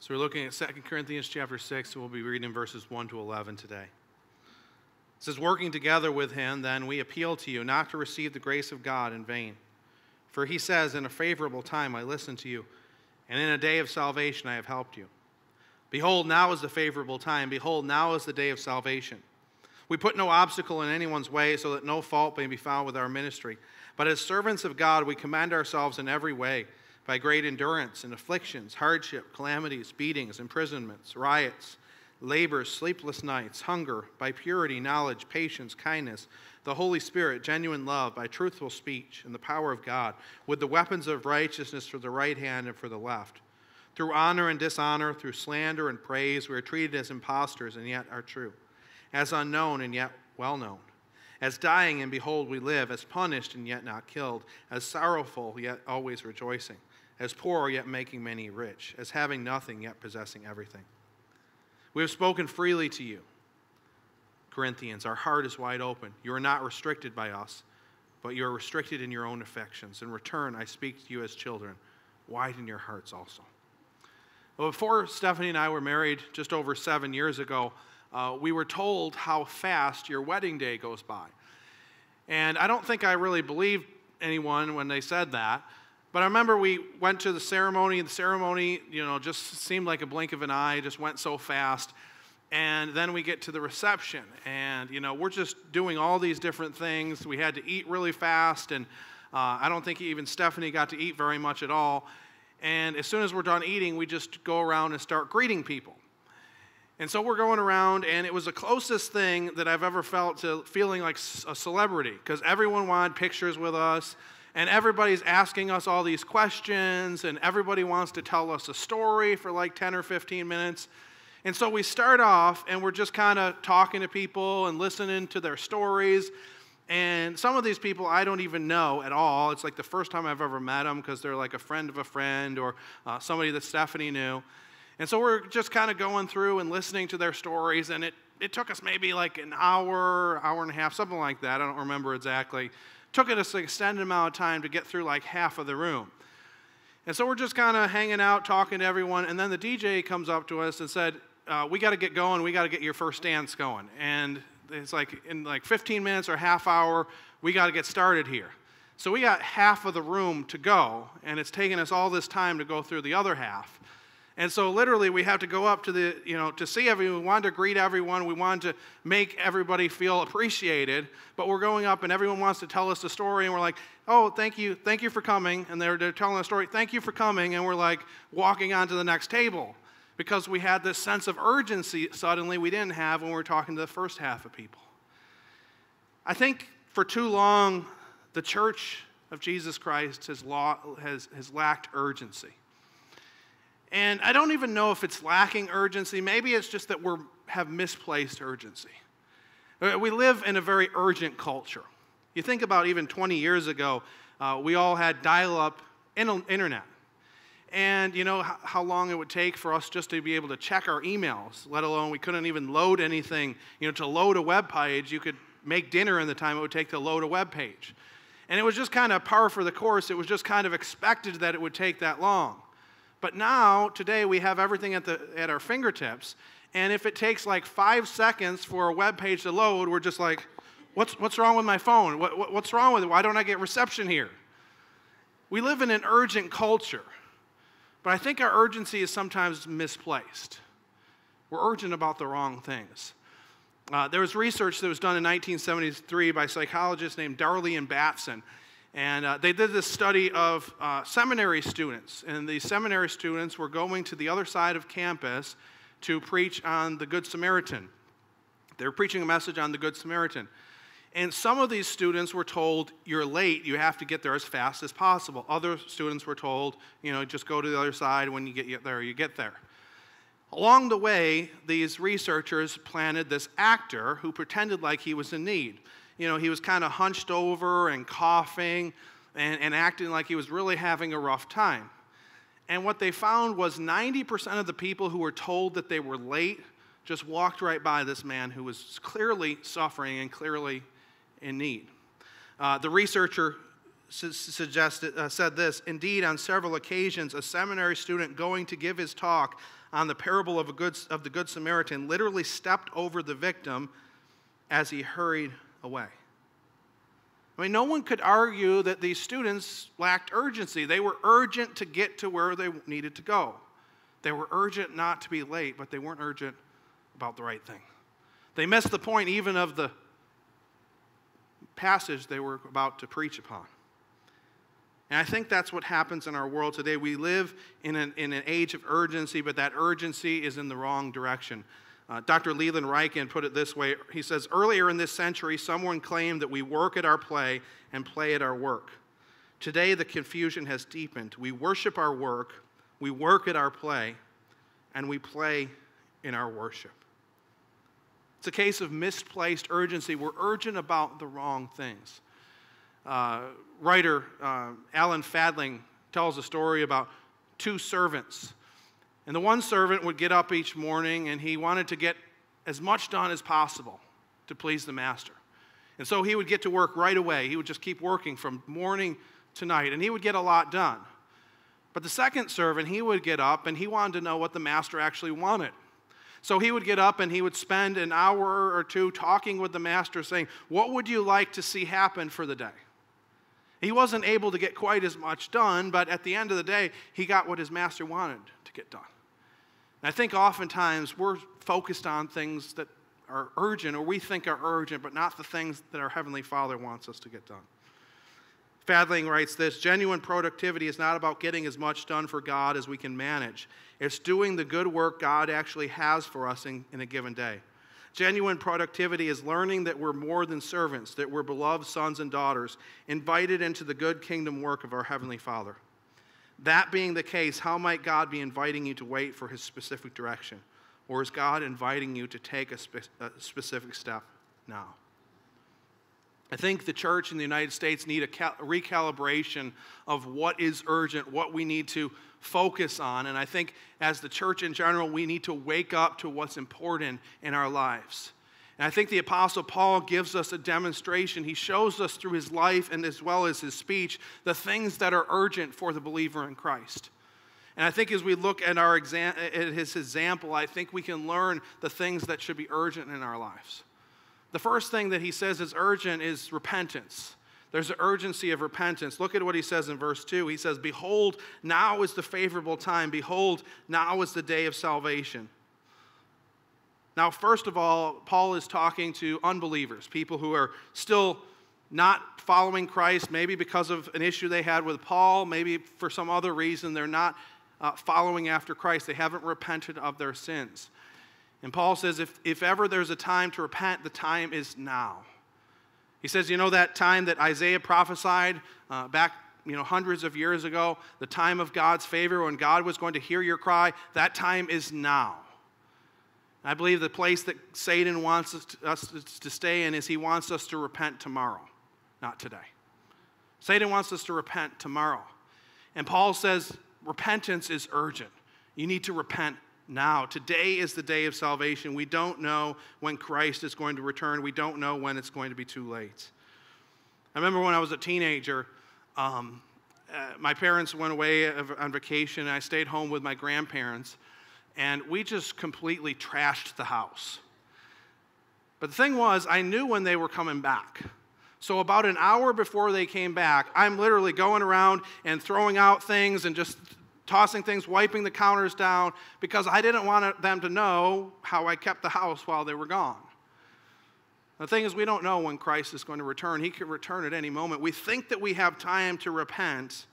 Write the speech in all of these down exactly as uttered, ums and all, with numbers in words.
So we're looking at Second Corinthians chapter six, and we'll be reading verses one to eleven today. It says, working together with him, then we appeal to you not to receive the grace of God in vain. For he says, in a favorable time I listened to you, and in a day of salvation I have helped you. Behold, now is the favorable time. Behold, now is the day of salvation. We put no obstacle in anyone's way so that no fault may be found with our ministry. But as servants of God, we commend ourselves in every way, by great endurance in afflictions, hardship, calamities, beatings, imprisonments, riots, labors, sleepless nights, hunger, by purity, knowledge, patience, kindness, the Holy Spirit, genuine love, by truthful speech, and the power of God, with the weapons of righteousness for the right hand and for the left. Through honor and dishonor, through slander and praise, we are treated as impostors and yet are true, as unknown and yet well known, as dying and behold we live, as punished and yet not killed, as sorrowful yet always rejoicing, as poor yet making many rich, as having nothing yet possessing everything. We have spoken freely to you, Corinthians. Our heart is wide open. You are not restricted by us, but you are restricted in your own affections. In return, I speak to you as children. Widen your hearts also. Well, before Stephanie and I were married just over seven years ago, uh, we were told how fast your wedding day goes by. And I don't think I really believed anyone when they said that. But I remember we went to the ceremony, and the ceremony, you know, just seemed like a blink of an eye, just went so fast. And then we get to the reception, and, you know, we're just doing all these different things. We had to eat really fast, and uh, I don't think even Stephanie got to eat very much at all. And as soon as we're done eating, we just go around and start greeting people. And so we're going around, and it was the closest thing that I've ever felt to feeling like a celebrity, because everyone wanted pictures with us. And everybody's asking us all these questions, and everybody wants to tell us a story for like ten or fifteen minutes. And so we start off, and we're just kind of talking to people and listening to their stories. And some of these people I don't even know at all. It's like the first time I've ever met them because they're like a friend of a friend or uh, somebody that Stephanie knew. And so we're just kind of going through and listening to their stories, and it, it took us maybe like an hour, hour and a half, something like that. I don't remember exactly. Took us an extended amount of time to get through like half of the room. And so we're just kind of hanging out, talking to everyone, and then the D J comes up to us and said, uh, we got to get going, we got to get your first dance going. And it's like in like fifteen minutes or half hour, we got to get started here. So we got half of the room to go, and it's taken us all this time to go through the other half. And so literally we have to go up to the, you know, to see everyone. We wanted to greet everyone. We wanted to make everybody feel appreciated. But we're going up and everyone wants to tell us a story. And we're like, oh, thank you. Thank you for coming. And they're, they're telling a story. Thank you for coming. And we're like walking on to the next table because we had this sense of urgency suddenly we didn't have when we were talking to the first half of people. I think for too long, the Church of Jesus Christ has, law, has, has lacked urgency. And I don't even know if it's lacking urgency. Maybe it's just that we have misplaced urgency. We live in a very urgent culture. You think about even twenty years ago, uh, we all had dial-up internet. And you know how long it would take for us just to be able to check our emails, let alone we couldn't even load anything. You know, to load a web page, you could make dinner in the time it would take to load a web page. And it was just kind of par for the course. It was just kind of expected that it would take that long. But now, today, we have everything at, the, at our fingertips, and if it takes like five seconds for a web page to load, we're just like, what's, what's wrong with my phone? What, what, what's wrong with it? Why don't I get reception here? We live in an urgent culture, but I think our urgency is sometimes misplaced. We're urgent about the wrong things. Uh, there was research that was done in nineteen seventy-three by a psychologist named Darley and Batson. And uh, they did this study of uh, seminary students. And these seminary students were going to the other side of campus to preach on the Good Samaritan. They were preaching a message on the Good Samaritan. And some of these students were told, you're late, you have to get there as fast as possible. Other students were told, you know, just go to the other side, when you get there, you get there. Along the way, these researchers planted this actor who pretended like he was in need. You know, he was kind of hunched over and coughing and, and acting like he was really having a rough time. And what they found was ninety percent of the people who were told that they were late just walked right by this man who was clearly suffering and clearly in need. Uh, the researcher su- suggested, uh, said this, "Indeed, on several occasions, a seminary student going to give his talk on the parable of, a good, of the Good Samaritan literally stepped over the victim as he hurried away." I mean, no one could argue that these students lacked urgency. They were urgent to get to where they needed to go. They were urgent not to be late, but they weren't urgent about the right thing. They missed the point even of the passage they were about to preach upon. And I think that's what happens in our world today. We live in an, in an age of urgency, but that urgency is in the wrong direction. Uh, Doctor Leland Ryken put it this way. He says, "Earlier in this century, someone claimed that we work at our play and play at our work. Today, the confusion has deepened. We worship our work, we work at our play, and we play in our worship." It's a case of misplaced urgency. We're urgent about the wrong things. Uh, writer uh, Alan Fadling tells a story about two servants. And the one servant would get up each morning and he wanted to get as much done as possible to please the master. And so he would get to work right away. He would just keep working from morning to night, and he would get a lot done. But the second servant, he would get up and he wanted to know what the master actually wanted. So he would get up and he would spend an hour or two talking with the master, saying, "What would you like to see happen for the day?" He wasn't able to get quite as much done, but at the end of the day, he got what his master wanted to get done. And I think oftentimes we're focused on things that are urgent, or we think are urgent, but not the things that our Heavenly Father wants us to get done. Fadling writes this, "Genuine productivity is not about getting as much done for God as we can manage. It's doing the good work God actually has for us in, in a given day. Genuine productivity is learning that we're more than servants, that we're beloved sons and daughters, invited into the good kingdom work of our Heavenly Father. That being the case, how might God be inviting you to wait for His specific direction? Or is God inviting you to take a, spe- a specific step now?" I think the church in the United States need a cal- recalibration of what is urgent, what we need to focus on. And I think as the church in general, we need to wake up to what's important in our lives. And I think the Apostle Paul gives us a demonstration. He shows us through his life and as well as his speech the things that are urgent for the believer in Christ. And I think as we look at, our exam- at his example, I think we can learn the things that should be urgent in our lives. The first thing that he says is urgent is repentance. There's an urgency of repentance. Look at what he says in verse two. He says, "Behold, now is the favorable time. Behold, now is the day of salvation." Now, first of all, Paul is talking to unbelievers, people who are still not following Christ, maybe because of an issue they had with Paul, maybe for some other reason they're not uh, following after Christ. They haven't repented of their sins. And Paul says, if, if ever there's a time to repent, the time is now. He says, you know that time that Isaiah prophesied uh, back you know, hundreds of years ago, the time of God's favor when God was going to hear your cry, that time is now. And I believe the place that Satan wants us to, us to stay in is he wants us to repent tomorrow, not today. Satan wants us to repent tomorrow. And Paul says repentance is urgent. You need to repent now. Today is the day of salvation. We don't know when Christ is going to return. We don't know when it's going to be too late. I remember when I was a teenager, um, uh, my parents went away on vacation, and I stayed home with my grandparents, and we just completely trashed the house. But the thing was, I knew when they were coming back. So about an hour before they came back, I'm literally going around and throwing out things and just tossing things, wiping the counters down, because I didn't want them to know how I kept the house while they were gone. The thing is, we don't know when Christ is going to return. He could return at any moment. We think that we have time to repent,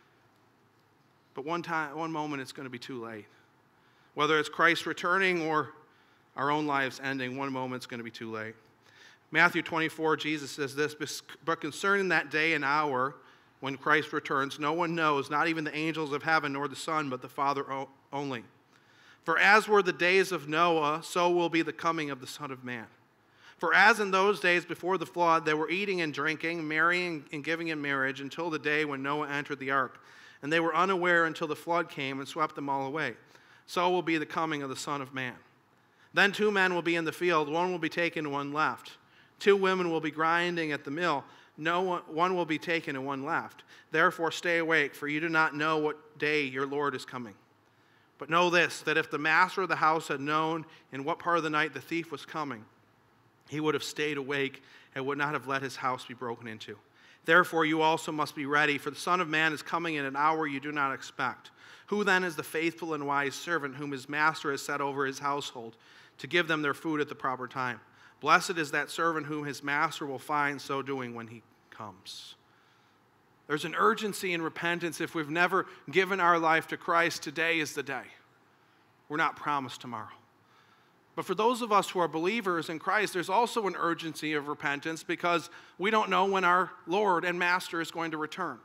but one time, one moment it's going to be too late. Whether it's Christ returning or our own lives ending, one moment it's going to be too late. Matthew twenty-four, Jesus says this, "But concerning that day and hour when Christ returns, no one knows, not even the angels of heaven nor the Son, but the Father only. For as were the days of Noah, so will be the coming of the Son of Man. For as in those days before the flood, they were eating and drinking, marrying and giving in marriage, until the day when Noah entered the ark. And they were unaware until the flood came and swept them all away. So will be the coming of the Son of Man. Then two men will be in the field, one will be taken, one left. Two women will be grinding at the mill. no one, one will be taken and one left. Therefore stay awake, for you do not know what day your Lord is coming. But know this, that if the master of the house had known in what part of the night the thief was coming, he would have stayed awake and would not have let his house be broken into. Therefore you also must be ready, for the Son of Man is coming in an hour you do not expect. Who then is the faithful and wise servant whom his master has set over his household to give them their food at the proper time? Blessed is that servant whom his master will find so doing when he comes. There's an urgency in repentance. If we've never given our life to Christ, today is the day. We're not promised tomorrow. But for those of us who are believers in Christ, there's also an urgency of repentance because we don't know when our Lord and Master is going to return.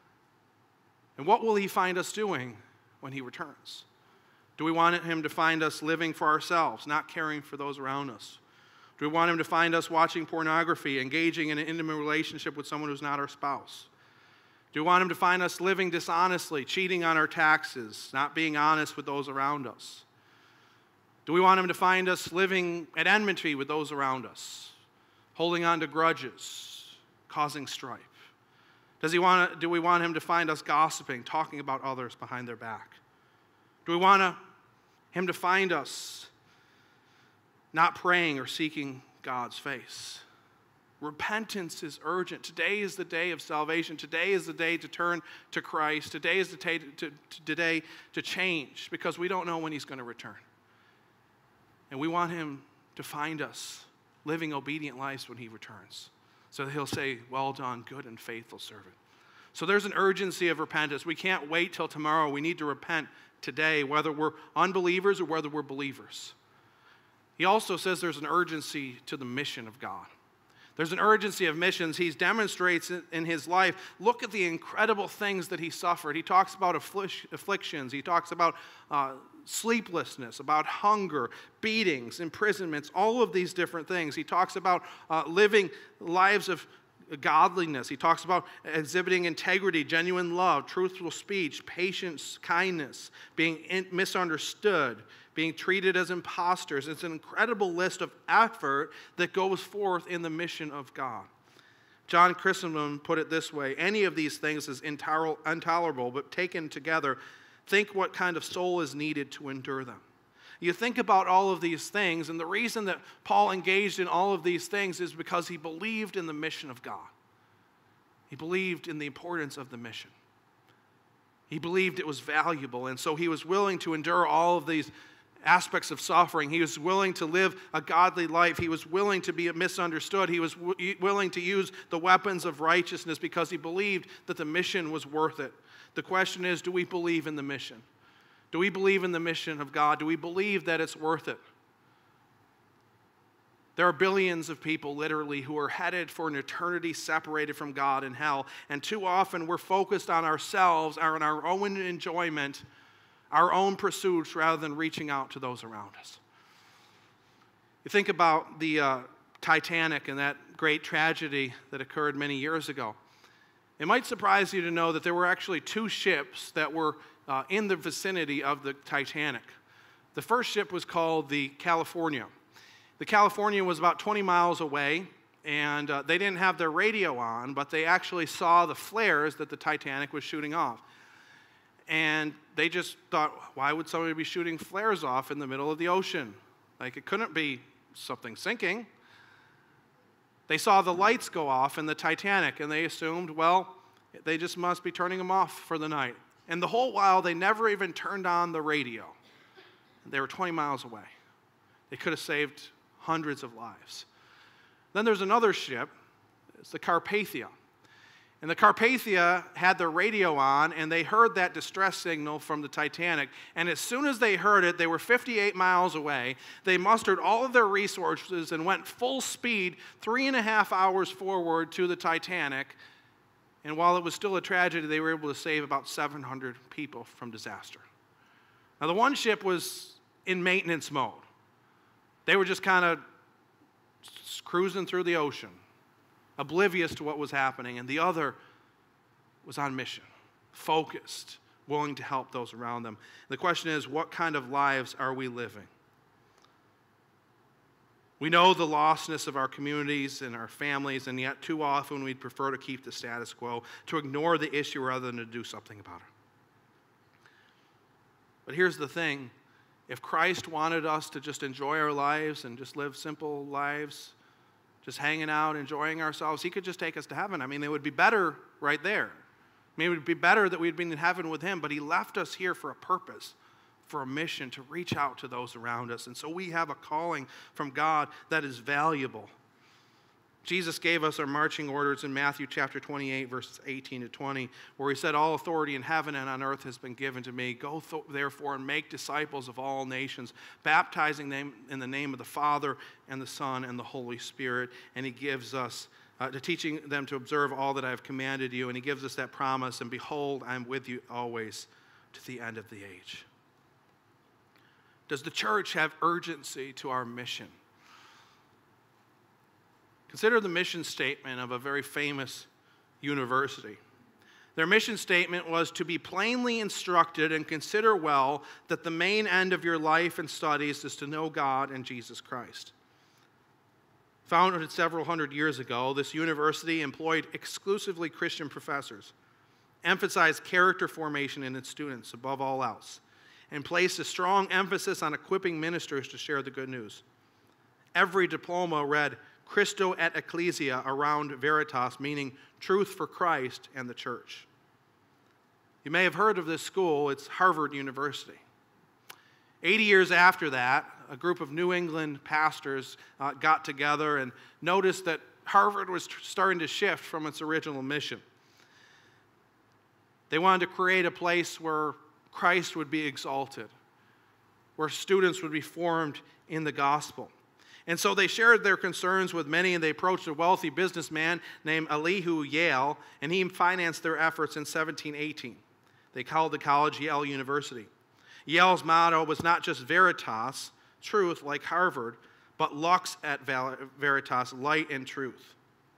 And what will he find us doing when he returns? Do we want him to find us living for ourselves, not caring for those around us? Do we want him to find us watching pornography, engaging in an intimate relationship with someone who's not our spouse? Do we want him to find us living dishonestly, cheating on our taxes, not being honest with those around us? Do we want him to find us living at enmity with those around us, holding on to grudges, causing strife? Does he want? Do we want him to find us gossiping, talking about others behind their back? Do we want him to find us not praying or seeking God's face? Repentance is urgent. Today is the day of salvation. Today is the day to turn to Christ. Today is the day to, to, to, today to change because we don't know when he's going to return. And we want him to find us living obedient lives when he returns. So that he'll say, well done, good and faithful servant. So there's an urgency of repentance. We can't wait till tomorrow. We need to repent today, whether we're unbelievers or whether we're believers. He also says there's an urgency to the mission of God. There's an urgency of missions. He demonstrates in his life. Look at the incredible things that he suffered. He talks about afflictions. He talks about uh, sleeplessness, about hunger, beatings, imprisonments, all of these different things. He talks about uh, living lives of godliness. He talks about exhibiting integrity, genuine love, truthful speech, patience, kindness, being in- misunderstood, being treated as imposters. It's an incredible list of effort that goes forth in the mission of God. John Chrysostom put it this way: any of these things is intolerable, but taken together, think what kind of soul is needed to endure them. You think about all of these things, and the reason that Paul engaged in all of these things is because he believed in the mission of God. He believed in the importance of the mission. He believed it was valuable, and so he was willing to endure all of these aspects of suffering. He was willing to live a godly life. He was willing to be misunderstood. He was w- willing to use the weapons of righteousness because he believed that the mission was worth it. The question is, do we believe in the mission? Do we believe in the mission of God? Do we believe that it's worth it? There are billions of people, literally, who are headed for an eternity separated from God in hell. And too often we're focused on ourselves, on our own enjoyment, our own pursuits, rather than reaching out to those around us. You think about the uh, Titanic and that great tragedy that occurred many years ago. It might surprise you to know that there were actually two ships that were uh, in the vicinity of the Titanic. The first ship was called the California. The California was about twenty miles away, and uh, they didn't have their radio on, but they actually saw the flares that the Titanic was shooting off. And they just thought, why would somebody be shooting flares off in the middle of the ocean? Like, it couldn't be something sinking. They saw the lights go off in the Titanic, and they assumed, well, they just must be turning them off for the night. And the whole while, they never even turned on the radio. They were twenty miles away. They could have saved hundreds of lives. Then there's another ship. It's the Carpathia. And the Carpathia had their radio on, and they heard that distress signal from the Titanic. And as soon as they heard it, they were fifty-eight miles away. They mustered all of their resources and went full speed, three and a half hours forward to the Titanic. And while it was still a tragedy, they were able to save about seven hundred people from disaster. Now, the one ship was in maintenance mode. They were just kind of cruising through the ocean, oblivious to what was happening, and the other was on mission, focused, willing to help those around them. The question is, what kind of lives are we living? We know the lostness of our communities and our families, and yet too often we'd prefer to keep the status quo, to ignore the issue rather than to do something about it. But here's the thing. If Christ wanted us to just enjoy our lives and just live simple lives, just hanging out, enjoying ourselves, he could just take us to heaven. I mean, it would be better right there. I mean, it would be better that we'd been in heaven with him, but he left us here for a purpose, for a mission to reach out to those around us. And so we have a calling from God that is valuable. Jesus gave us our marching orders in Matthew chapter twenty-eight, verses eighteen to twenty, where he said, all authority in heaven and on earth has been given to me. Go th- therefore and make disciples of all nations, baptizing them in the name of the Father and the Son and the Holy Spirit. And he gives us, uh, to teaching them to observe all that I have commanded you. And he gives us that promise, and behold, I am with you always to the end of the age. Does the church have urgency to our mission? Consider the mission statement of a very famous university. Their mission statement was to be plainly instructed and consider well that the main end of your life and studies is to know God and Jesus Christ. Founded several hundred years ago, this university employed exclusively Christian professors, emphasized character formation in its students above all else, and placed a strong emphasis on equipping ministers to share the good news. Every diploma read Christo et Ecclesia around Veritas, meaning truth for Christ and the church. You may have heard of this school. It's Harvard University. Eighty years after that, a group of New England pastors uh, got together and noticed that Harvard was tr- starting to shift from its original mission. They wanted to create a place where Christ would be exalted, where students would be formed in the gospel. And so they shared their concerns with many, and they approached a wealthy businessman named Elihu Yale, and he financed their efforts in seventeen eighteen. They called the college Yale University. Yale's motto was not just Veritas, truth like Harvard, but Lux et Veritas, light and truth.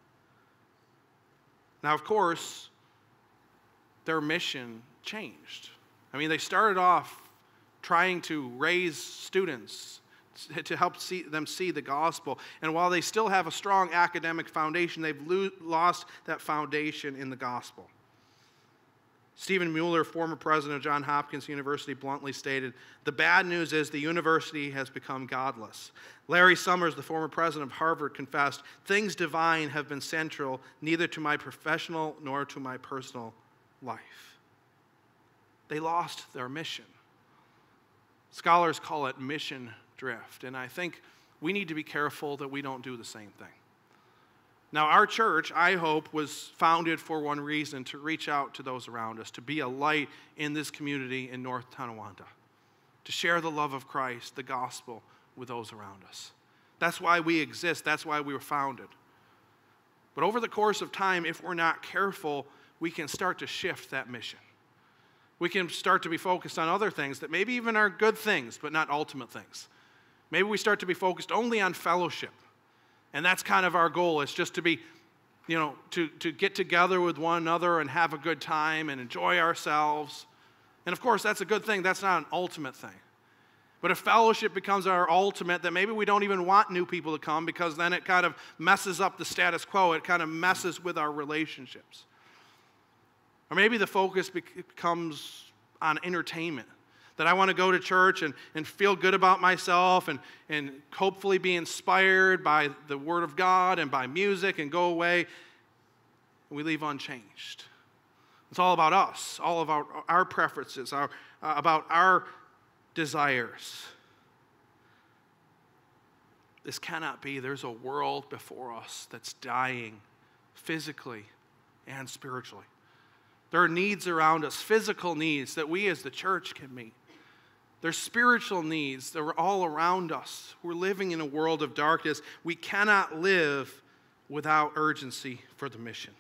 Now, of course, their mission changed. I mean, they started off trying to raise students to help see them see the gospel. And while they still have a strong academic foundation, they've lo- lost that foundation in the gospel. Stephen Mueller, former president of Johns Hopkins University, bluntly stated, "The bad news is the university has become godless." Larry Summers, the former president of Harvard, confessed, "Things divine have been central neither to my professional nor to my personal life." They lost their mission. Scholars call it mission drift, and I think we need to be careful that we don't do the same thing. Now, our church, I hope, was founded for one reason, to reach out to those around us, to be a light in this community in North Tonawanda, to share the love of Christ, the gospel, with those around us. That's why we exist. That's why we were founded. But over the course of time, if we're not careful, we can start to shift that mission. We can start to be focused on other things that maybe even are good things, but not ultimate things. Maybe we start to be focused only on fellowship. And that's kind of our goal. It's just to be, you know, to, to get together with one another and have a good time and enjoy ourselves. And of course, that's a good thing. That's not an ultimate thing. But if fellowship becomes our ultimate, then maybe we don't even want new people to come, because then it kind of messes up the status quo. It kind of messes with our relationships. Or maybe the focus becomes on entertainment. That I want to go to church and, and feel good about myself and, and hopefully be inspired by the Word of God and by music and go away, and we leave unchanged. It's all about us, all about our preferences, our, uh, about our desires. This cannot be. There's a world before us that's dying physically and spiritually. There are needs around us, physical needs that we as the church can meet. There's spiritual needs that are all around us. We're living in a world of darkness. We cannot live without urgency for the mission.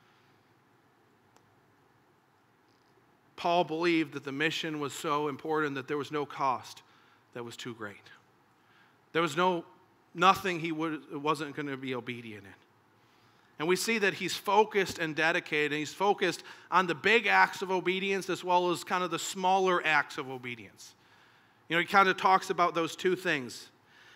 Paul believed that the mission was so important that there was no cost that was too great. There was no nothing he would, wasn't going to be obedient in. And we see that he's focused and dedicated, and he's focused on the big acts of obedience as well as kind of the smaller acts of obedience. You know, he kind of talks about those two things.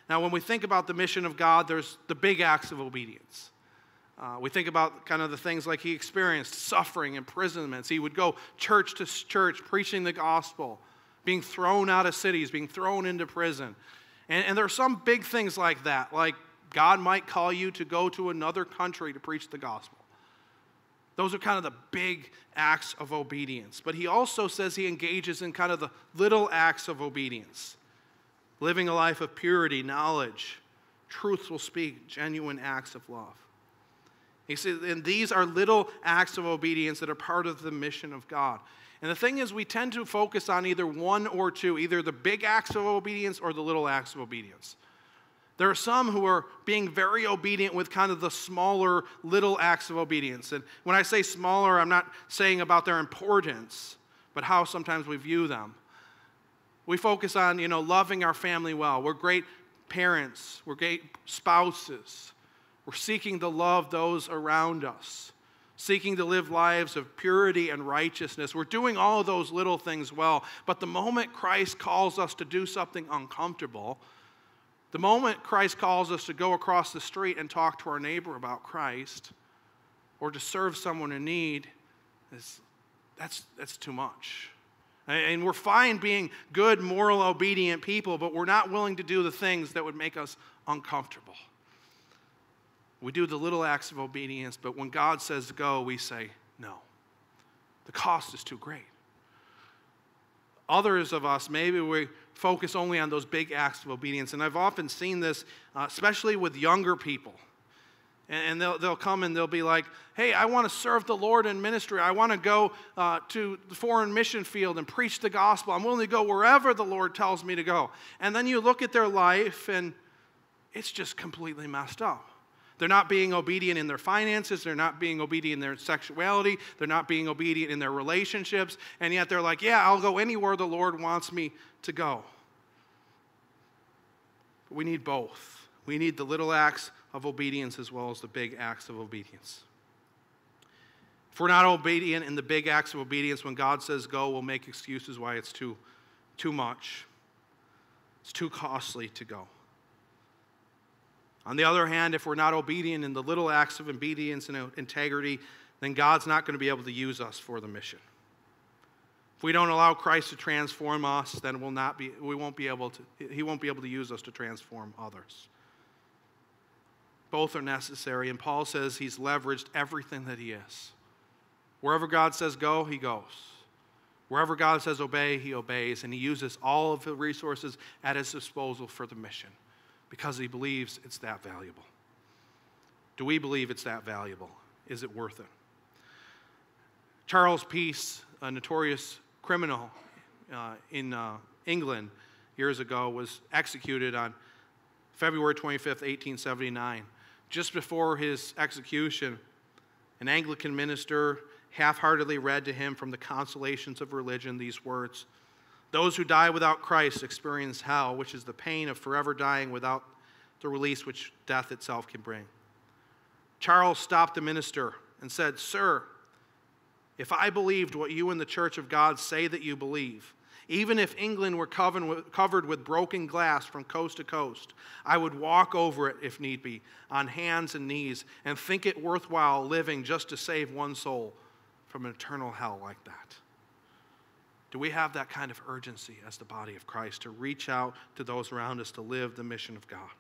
Now, when we think about the mission of God, there's the big acts of obedience. Uh, we think about kind of the things like he experienced, suffering, imprisonments. He would go church to church preaching the gospel, being thrown out of cities, being thrown into prison. And, and there are some big things like that, like God might call you to go to another country to preach the gospel. Those are kind of the big acts of obedience. But he also says he engages in kind of the little acts of obedience. Living a life of purity, knowledge, truth will speak, genuine acts of love. He says, and these are little acts of obedience that are part of the mission of God. And the thing is, we tend to focus on either one or two, either the big acts of obedience or the little acts of obedience. There are some who are being very obedient with kind of the smaller little acts of obedience. And when I say smaller, I'm not saying about their importance, but how sometimes we view them. We focus on, you know, loving our family well. We're great parents. We're great spouses. We're seeking to love those around us, seeking to live lives of purity and righteousness. We're doing all of those little things well. But the moment Christ calls us to do something uncomfortable, the moment Christ calls us to go across the street and talk to our neighbor about Christ, or to serve someone in need, is, that's, that's too much. And we're fine being good, moral, obedient people, but we're not willing to do the things that would make us uncomfortable. We do the little acts of obedience, but when God says go, we say no. The cost is too great. Others of us, maybe we focus only on those big acts of obedience. And I've often seen this, uh, especially with younger people. And, and they'll, they'll come and they'll be like, hey, I want to serve the Lord in ministry. I want to go uh, to the foreign mission field and preach the gospel. I'm willing to go wherever the Lord tells me to go. And then you look at their life and it's just completely messed up. They're not being obedient in their finances. They're not being obedient in their sexuality. They're not being obedient in their relationships. And yet they're like, yeah, I'll go anywhere the Lord wants me to go. But we need both. We need the little acts of obedience as well as the big acts of obedience. If we're not obedient in the big acts of obedience, when God says go, we'll make excuses why it's too, too much. It's too costly to go. On the other hand, if we're not obedient in the little acts of obedience and integrity, then God's not going to be able to use us for the mission. If we don't allow Christ to transform us, then we'll not be, we won't be able to, he won't be able to use us to transform others. Both are necessary, and Paul says he's leveraged everything that he is. Wherever God says go, he goes. Wherever God says obey, he obeys, and he uses all of the resources at his disposal for the mission, because he believes it's that valuable. Do we believe it's that valuable? Is it worth it? Charles Peace, a notorious criminal uh, in uh, England years ago, was executed on February twenty-fifth, eighteen seventy-nine. Just before his execution, an Anglican minister half-heartedly read to him from the Consolations of Religion these words: "Those who die without Christ experience hell, which is the pain of forever dying without the release which death itself can bring." Charles stopped the minister and said, "Sir, if I believed what you in the Church of God say that you believe, even if England were covered with broken glass from coast to coast, I would walk over it, if need be, on hands and knees, and think it worthwhile living just to save one soul from an eternal hell like that." Do we have that kind of urgency as the body of Christ to reach out to those around us to live the mission of God?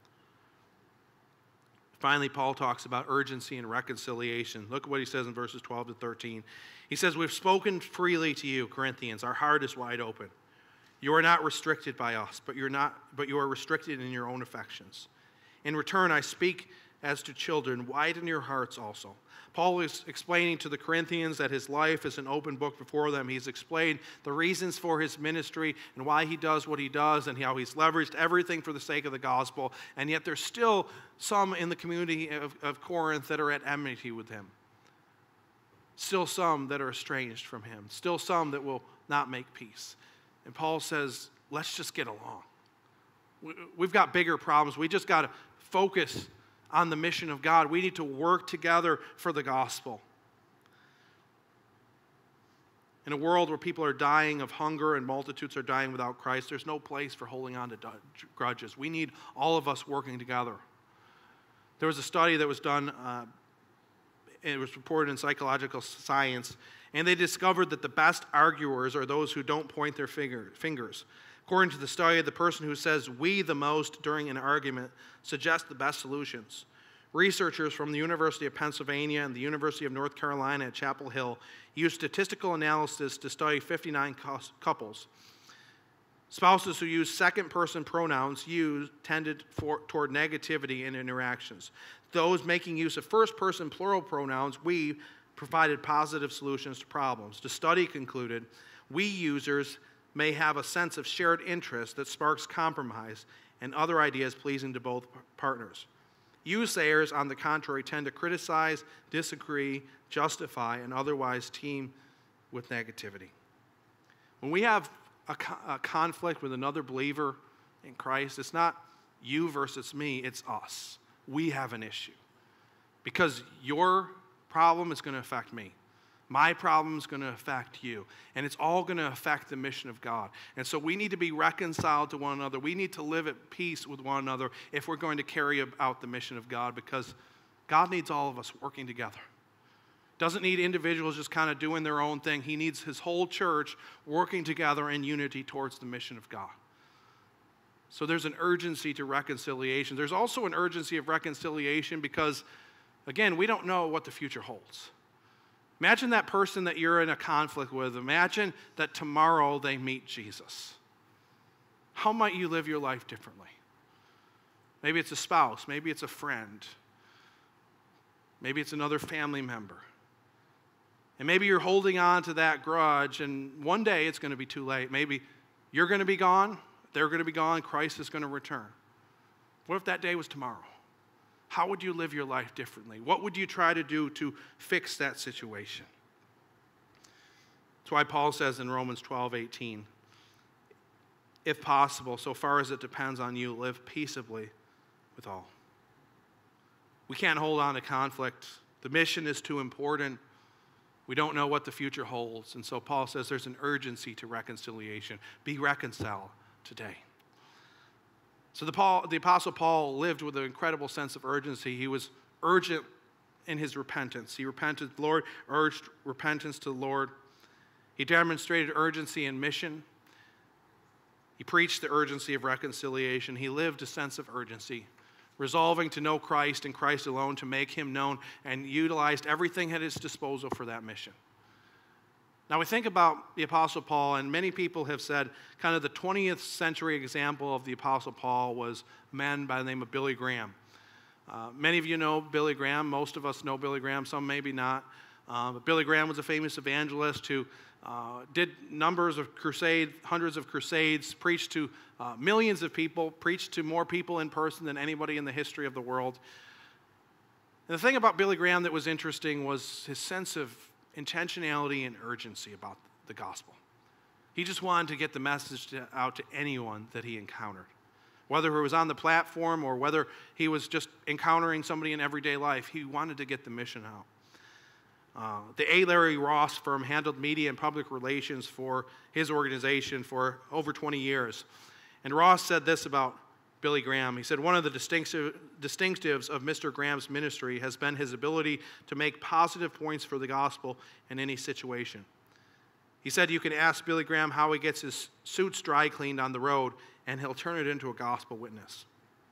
Finally, Paul talks about urgency and reconciliation. Look at what he says in verses twelve to thirteen. He says, "We've spoken freely to you, Corinthians. Our heart is wide open. You are not restricted by us, but you're not, but you are restricted in your own affections. In return, I speak as to children. Widen your hearts also." Paul is explaining to the Corinthians that his life is an open book before them. He's explained the reasons for his ministry and why he does what he does and how he's leveraged everything for the sake of the gospel. And yet there's still some in the community of, of Corinth that are at enmity with him. Still some that are estranged from him. Still some that will not make peace. And Paul says, let's just get along. We've got bigger problems. We just got to focus on the mission of God. We need to work together for the gospel. In a world where people are dying of hunger and multitudes are dying without Christ, there's no place for holding on to grudges. We need all of us working together. There was a study that was done, uh, it was reported in Psychological Science, and they discovered that the best arguers are those who don't point their finger, fingers. According to the study, the person who says "we" the most during an argument suggests the best solutions. Researchers from the University of Pennsylvania and the University of North Carolina at Chapel Hill used statistical analysis to study fifty-nine couples. Spouses who use second-person pronouns used tended for, toward negativity in interactions. Those making use of first-person plural pronouns, "we," provided positive solutions to problems. The study concluded, "we" users may have a sense of shared interest that sparks compromise and other ideas pleasing to both partners. "You" sayers, on the contrary, tend to criticize, disagree, justify, and otherwise team with negativity. When we have a, co- a conflict with another believer in Christ, it's not you versus me, it's us. We have an issue. Because your problem is going to affect me. My problem is going to affect you. And it's all going to affect the mission of God. And so we need to be reconciled to one another. We need to live at peace with one another if we're going to carry out the mission of God, because God needs all of us working together. Doesn't need individuals just kind of doing their own thing. He needs his whole church working together in unity towards the mission of God. So there's an urgency to reconciliation. There's also an urgency of reconciliation because, again, we don't know what the future holds. Imagine that person that you're in a conflict with. Imagine that tomorrow they meet Jesus. How might you live your life differently? Maybe it's a spouse. Maybe it's a friend. Maybe it's another family member. And maybe you're holding on to that grudge, and one day it's going to be too late. Maybe you're going to be gone, they're going to be gone, Christ is going to return. What if that day was tomorrow? How would you live your life differently? What would you try to do to fix that situation? That's why Paul says in Romans twelve eighteen, if possible, so far as it depends on you, live peaceably with all. We can't hold on to conflict. The mission is too important. We don't know what the future holds. And so Paul says there's an urgency to reconciliation. Be reconciled today. So the, Paul, the Apostle Paul lived with an incredible sense of urgency. He was urgent in his repentance. He repented, the Lord urged repentance to the Lord. He demonstrated urgency in mission. He preached the urgency of reconciliation. He lived a sense of urgency, resolving to know Christ and Christ alone, to make him known, and utilized everything at his disposal for that mission. Now we think about the Apostle Paul, and many people have said kind of the twentieth century example of the Apostle Paul was a man by the name of Billy Graham. Uh, many of you know Billy Graham. Most of us know Billy Graham, some maybe not. Uh, but Billy Graham was a famous evangelist who uh, did numbers of crusades, hundreds of crusades, preached to uh, millions of people, preached to more people in person than anybody in the history of the world. And the thing about Billy Graham that was interesting was his sense of intentionality and urgency about the gospel. He just wanted to get the message to, out to anyone that he encountered. Whether it was on the platform or whether he was just encountering somebody in everyday life, he wanted to get the mission out. Uh, the A. Larry Ross firm handled media and public relations for his organization for over twenty years. And Ross said this about Billy Graham. He said, one of the distinctive, distinctives of Mister Graham's ministry has been his ability to make positive points for the gospel in any situation. He said you can ask Billy Graham how he gets his suits dry cleaned on the road, and he'll turn it into a gospel witness.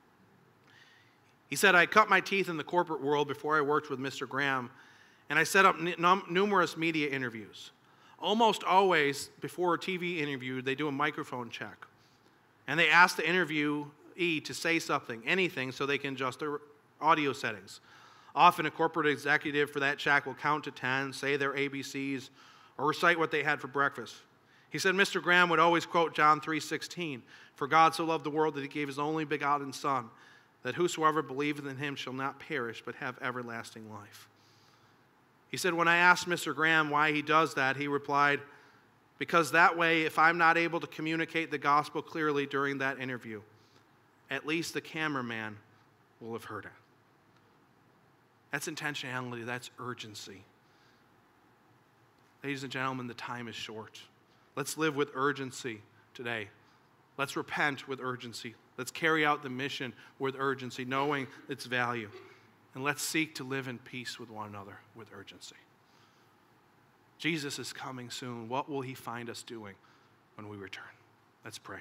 He said, I cut my teeth in the corporate world before I worked with Mister Graham, and I set up n- numerous media interviews. Almost always, before a T V interview, they do a microphone check. And they ask the interviewee to say something, anything, so they can adjust their audio settings. Often a corporate executive for that check will count to ten, say their A B Cs, or recite what they had for breakfast. He said Mister Graham would always quote John three sixteen, for God so loved the world that he gave his only begotten Son, that whosoever believeth in him shall not perish, but have everlasting life. He said, when I asked Mister Graham why he does that, he replied, because that way, if I'm not able to communicate the gospel clearly during that interview, at least the cameraman will have heard it. That's intentionality, that's urgency. Ladies and gentlemen, the time is short. Let's live with urgency today. Let's repent with urgency. Let's carry out the mission with urgency, knowing its value. And let's seek to live in peace with one another with urgency. Jesus is coming soon. What will he find us doing when we return? Let's pray.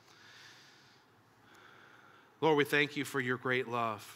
Lord, we thank you for your great love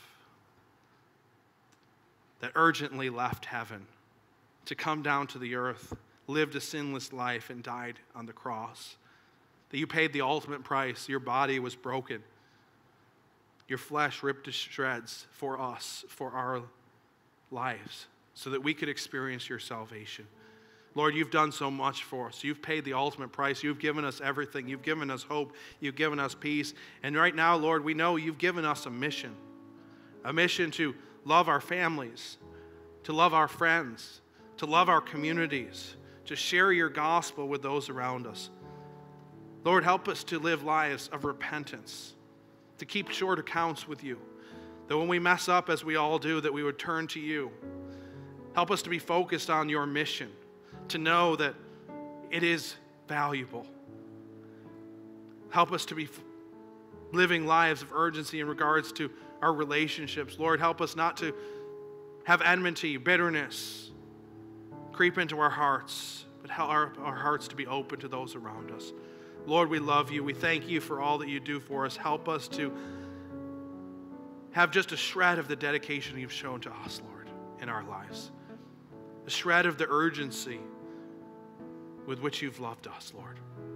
that urgently left heaven to come down to the earth, lived a sinless life, and died on the cross. That you paid the ultimate price. Your body was broken. Your flesh ripped to shreds for us, for our lives, so that we could experience your salvation. Lord, you've done so much for us. You've paid the ultimate price. You've given us everything. You've given us hope. You've given us peace. And right now, Lord, we know you've given us a mission, a mission to love our families, to love our friends, to love our communities, to share your gospel with those around us. Lord, help us to live lives of repentance, to keep short accounts with you, that when we mess up, as we all do, that we would turn to you. Help us to be focused on your mission, to know that it is valuable. Help us to be living lives of urgency in regards to our relationships. Lord, help us not to have enmity, bitterness creep into our hearts, but help our, our hearts to be open to those around us. Lord, we love you. We thank you for all that you do for us. Help us to have just a shred of the dedication you've shown to us, Lord, in our lives. A shred of the urgency with which you've loved us, Lord.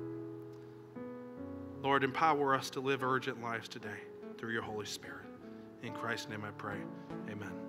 Lord, empower us to live urgent lives today through your Holy Spirit. In Christ's name I pray, amen.